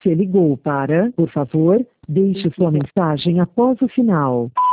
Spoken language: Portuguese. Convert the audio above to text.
Você ligou para, por favor, deixe sua mensagem após o sinal.